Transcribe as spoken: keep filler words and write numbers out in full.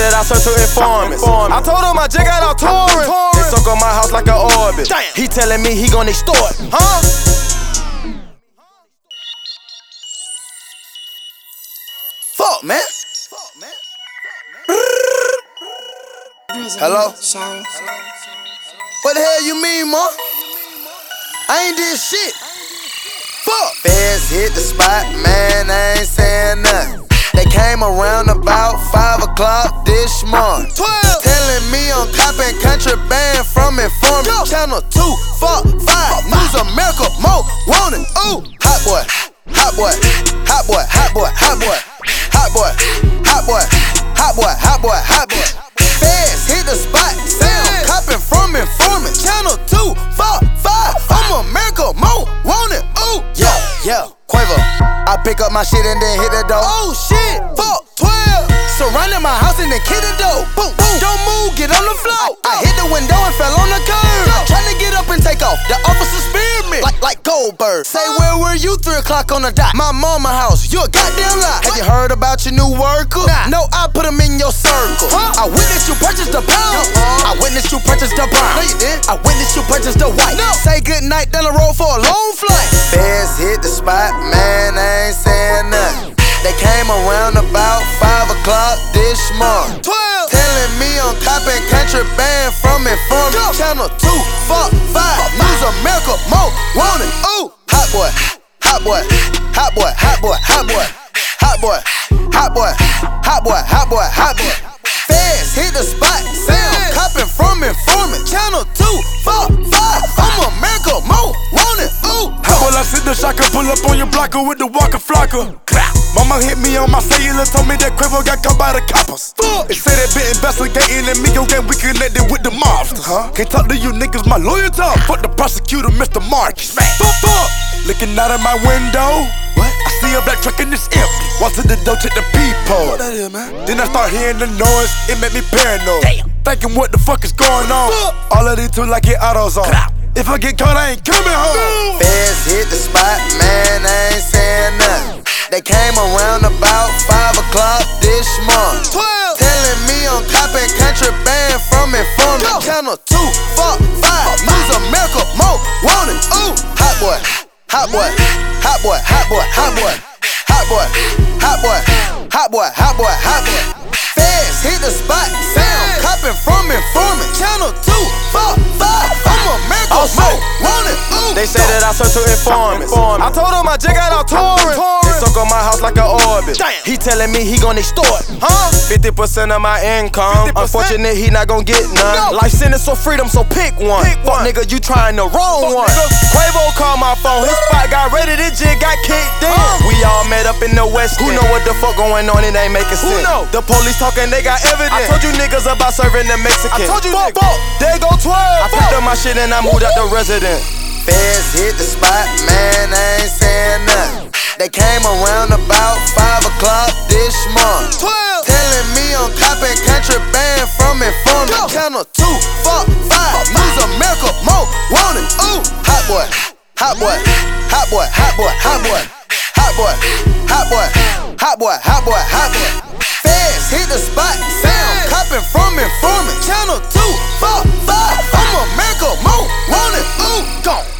that I search for informants. I told him I just got out touring. They suck on my house like an orbit. He telling me he gon' extort, huh? Fuck, man. Hello? What the hell you mean, ma? I ain't did shit. Fuck. Feds hit the spot, man, I ain't saying nothing. They came around about five o'clock this morning. twelve. Telling me I'm copping contraband from informant. Channel two, four, five, News America, Mo, wanted. Ooh, hot boy, hot boy, hot boy, hot boy, hot boy, hot boy, hot boy, hot boy, hot boy, hot boy. Feds hit the spot, sound copping from informant. Channel two, four, five, I'm America, Mo, wanted. Ooh, yeah, yeah, Quavo. I pick up my shit and then hit the door. Oh shit, fuck, twelve. Surrounded my house and then kick the door. Boom, boom, don't move, get on the floor. I, I hit the window and fell on the curb. Trying to get up and take off, the officer speared me like like Goldberg. Say where were you three o'clock on the dot? My mama house, you a goddamn lie. Have you heard about your new worker? Nah. No, I put him in your circle. Huh? I witnessed you purchase the pound. Uh-huh. I witnessed you purchase the brown. No, you did. I witnessed you purchase the white. No. Say good night down the road for a long flight. Feds hit the spot, man, I ain't saying nothing. They came around about five o'clock this morning. twelve. Telling me I'm copping contraband from informant. Channel two, four, five, News America, Mo, wanted. Ooh, hot boy, hot boy, hot boy, hot boy, hot boy, hot boy, hot boy, hot boy, hot boy, hot boy. Feds hit the spot, sound copping from informant. Channel two, four, five, I'm America, Mo, wanted. Ooh, hot boy, I sit the shotgun, pull up on your blocker with the walker flocker. Mama hit me on my cellular, told me that Quavo got caught by the coppers. Fuck. They say they been investigating and me, okay, we connected with the mobsters. Huh? Can't talk to you niggas, my lawyer talk. Fuck the prosecutor, Mister Marcus. Fuck, fuck. Looking out of my window, what? I see a black truck and it's empty. Walk to the door, check the peephole. What that is, man? Then I start hearing the noise, it made me paranoid. Damn. Thinking what the fuck is going on? Fuck. All of these two like it autos on. If I get caught, I ain't coming home. Feds hit the spot, man, I ain't saying nothing. They came around about five o'clock this morning. twelve. Telling me I'm copping contraband from informant. Channel two, four, five, News America, Mo, wanted. Ooh, hot boy, hot boy, hot boy, hot boy, hot boy, hot boy, hot boy, hot boy, hot boy, hot boy. Feds hit the spot, sound copping from informant. Channel two, four, five, I'm America, Mo, wanted. Ooh, they say that I search for informants. I told him I just got out touring. Suck on my house like an orbit. Damn. He telling me he gon' extort, huh? fifty percent of my income. fifty percent? Unfortunate he not gon' get none. No. Life sentence or freedom, so pick one. Pick Fuck one. Nigga, you trying the wrong Fuck one. Nigga. Quavo called my phone, his spot got ready, this jig got kicked in. Uh. We all met up in the West Who End. Know what the fuck going on, it ain't making sense. Who know? The police talking, they got evidence. I told you niggas about serving the Mexican. I told you fuck, fuck. There go twelve. I picked up my shit and I moved out the residence. Feds hit the spot, man, I ain't saying nothing. They came around about five o'clock this morning. twelve. Telling me I'm copping contraband from informant. Channel two, four, five, News America, Mo, wanted. Ooh, hot boy, hot boy, hot boy, hot boy, hot boy, hot boy, hot boy, hot boy, hot boy, hot boy. Feds hit the spot, sound copping from informant. Channel two, four, five, I'm America, Mo, wanted. Ooh, gone.